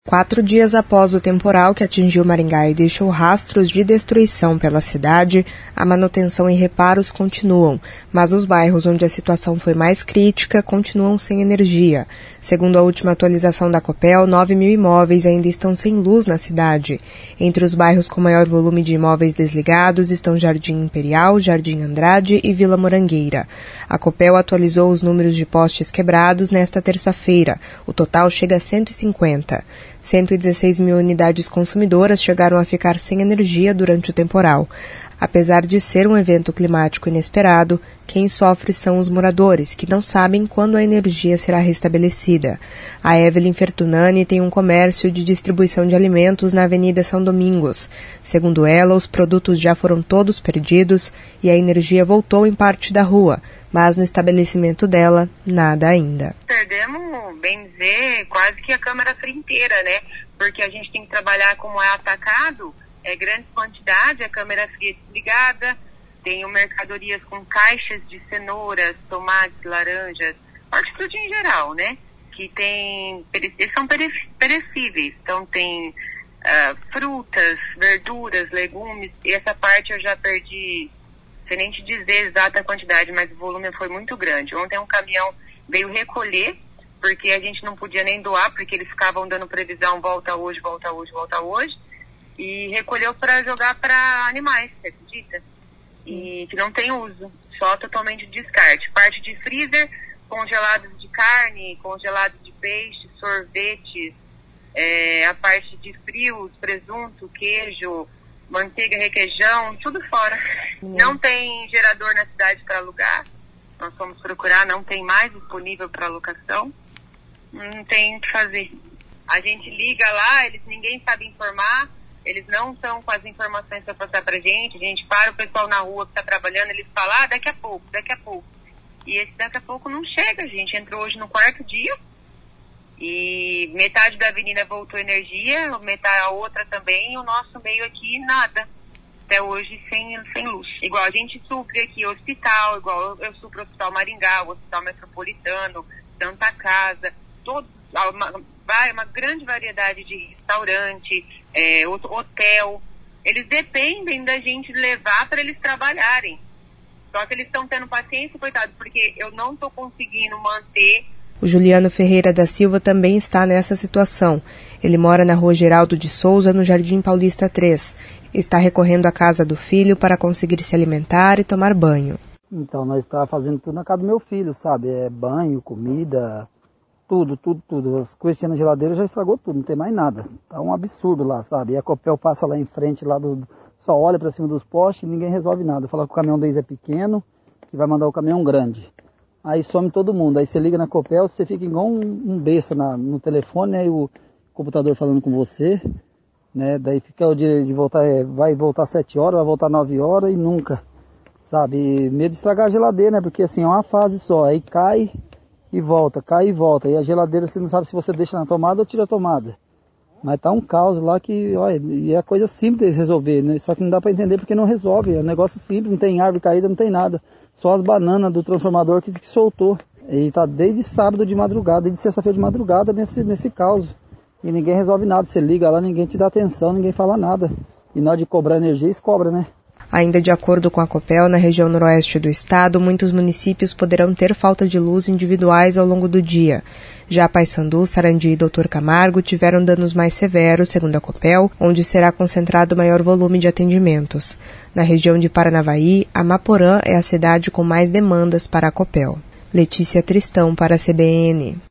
4 dias após o temporal que atingiu Maringá e deixou rastros de destruição pela cidade, a manutenção e reparos continuam, mas os bairros onde a situação foi mais crítica continuam sem energia. Segundo a última atualização da Copel, 9.000 imóveis ainda estão sem luz na cidade. Entre os bairros com maior volume de imóveis desligados estão Jardim Imperial, Jardim Andrade e Vila Morangueira. A Copel atualizou os números de postes quebrados nesta terça-feira. O total chega a 150. 116 mil unidades consumidoras chegaram a ficar sem energia durante o temporal. Apesar de ser um evento climático inesperado, quem sofre são os moradores, que não sabem quando a energia será restabelecida. A Evelyn Fertunani tem um comércio de distribuição de alimentos na Avenida São Domingos. Segundo ela, os produtos já foram todos perdidos e a energia voltou em parte da rua, mas no estabelecimento dela, nada ainda. Perdemos, bem dizer, quase que a câmara fria inteira, né? Porque a gente tem que trabalhar como é atacado, grande quantidade, a câmera fria desligada, tenho mercadorias com caixas de cenouras, tomates, laranjas, hortifruti em geral, né? Que eles são perecíveis, então tem frutas, verduras, legumes, e essa parte eu já perdi, sem nem te dizer a exata quantidade, mas o volume foi muito grande. Ontem um caminhão veio recolher, porque a gente não podia nem doar, porque eles ficavam dando previsão, volta hoje, volta hoje, volta hoje, e recolheu para jogar para animais, você acredita? E que não tem uso, só totalmente descarte. Parte de freezer, congelados de carne, congelados de peixe, sorvetes, a parte de frios, presunto, queijo, manteiga, requeijão, tudo fora. Não tem gerador na cidade para alugar, nós fomos procurar, não tem mais disponível para alocação, não tem o que fazer. A gente liga lá, ninguém sabe informar, eles não estão com as informações para passar para a gente para o pessoal na rua que está trabalhando, eles falam, daqui a pouco. E esse daqui a pouco não chega, a gente entrou hoje no 4º dia e metade da avenida voltou energia, a outra também, e o nosso meio aqui nada. Até hoje sem luz. Igual a gente supre aqui hospital, igual eu supro o Hospital Maringá, o Hospital Metropolitano, Santa Casa, uma grande variedade de restaurante, hotel. Eles dependem da gente levar para eles trabalharem. Só que eles estão tendo paciência, coitado, porque eu não estou conseguindo manter. O Juliano Ferreira da Silva também está nessa situação. Ele mora na Rua Geraldo de Souza, no Jardim Paulista 3. Está recorrendo à casa do filho para conseguir se alimentar e tomar banho. Então, nós estávamos fazendo tudo na casa do meu filho, sabe? Banho, comida, tudo. As coisas que tinha na geladeira já estragou tudo, não tem mais nada. Tá um absurdo lá, sabe? E a Copel passa lá em frente, só olha para cima dos postes e ninguém resolve nada. Fala que o caminhão deles é pequeno, que vai mandar o caminhão grande. Aí some todo mundo. Aí você liga na Copel, você fica igual um besta no telefone, aí o computador falando com você, né? Daí fica o dia de voltar, vai voltar 7 horas, vai voltar 9 horas e nunca, sabe? E medo de estragar a geladeira, né? Porque assim, é uma fase só, aí cai e volta. E a geladeira você não sabe se você deixa na tomada ou tira a tomada. Mas tá um caos lá que, olha, e é coisa simples de resolver, né? Só que não dá para entender porque não resolve. É um negócio simples, não tem árvore caída, não tem nada. Só as bananas do transformador que soltou. E tá desde sábado de madrugada, desde sexta-feira de madrugada nesse caos. E ninguém resolve nada. Você liga lá, ninguém te dá atenção, ninguém fala nada. E na hora de cobrar energia, eles cobram, né? Ainda de acordo com a Copel, na região noroeste do estado, muitos municípios poderão ter falta de luz individuais ao longo do dia. Já Paissandu, Sarandi e Doutor Camargo tiveram danos mais severos, segundo a Copel, onde será concentrado o maior volume de atendimentos. Na região de Paranavaí, Amaporã é a cidade com mais demandas para a Copel. Letícia Tristão para a CBN.